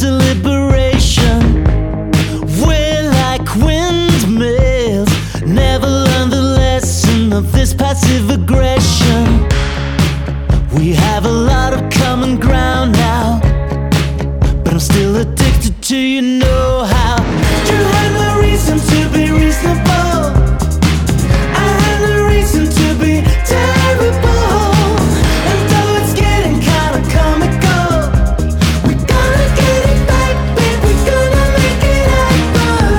deliberation. We're like windmills, never learn the lesson of this passive aggression. We have a lot of common ground now, but I'm still addicted to you know how. You had no reason to be reasonable, I had no reason to be terrible. And though it's getting kinda comical, we're gonna get it back, babe, we're gonna make it happen.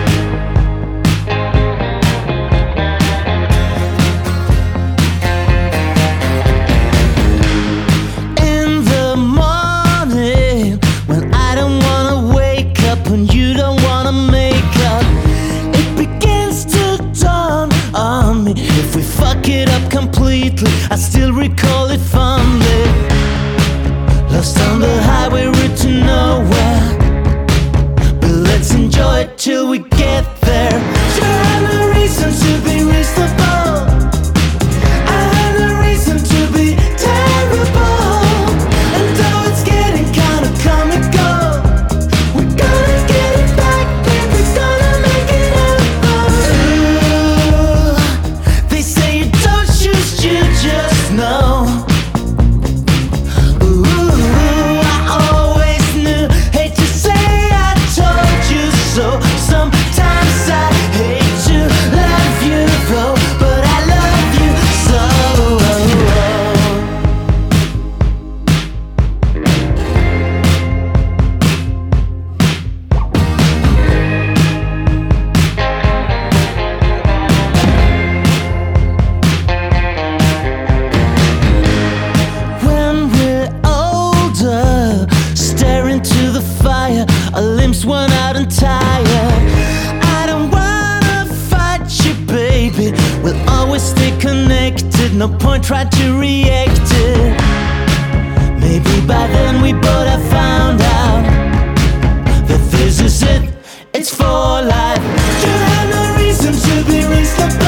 In the morning, when I don't wanna wake up, when you don't wanna make up, it begins to dawn on me. If we fuck it up completely, I still recall it fondly. Lost on the highway, route to nowhere, but let's enjoy it till we get there. You had no reason to be reasonable, I had no reason to be terrible. And though it's getting kinda comical, we're gonna get it back, babe, we're gonna make it happen. Ooh, they say you don't choose, you just know. Ooh, I always knew, hate to say I told you so. Sometimes I hate to love you though, but I love you so. When we're older, stare into the fire, our limbs worn out and tired. I don't wanna fight you, baby, we'll always stay connected, no point trying to react it. Maybe by then we both have found out that this is it, it's for life. You had no reason to be reasonable,